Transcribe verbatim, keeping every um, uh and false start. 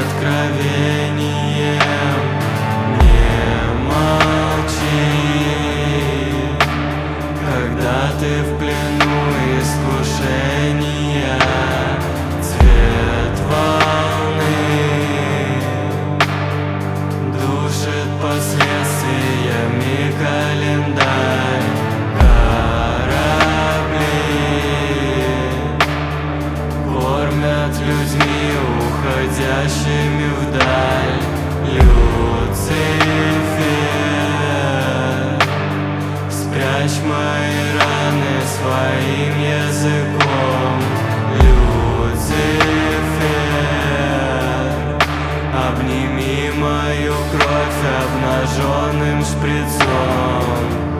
откровением. Не молчи, когда ты в плену искушения. Цвет волны душит последствиями календарь. Кормят людьми, уходящими вдаль. Люцифер, спрячь мои раны своим языком. Люцифер, обними мою кровь обнаженным шприцом.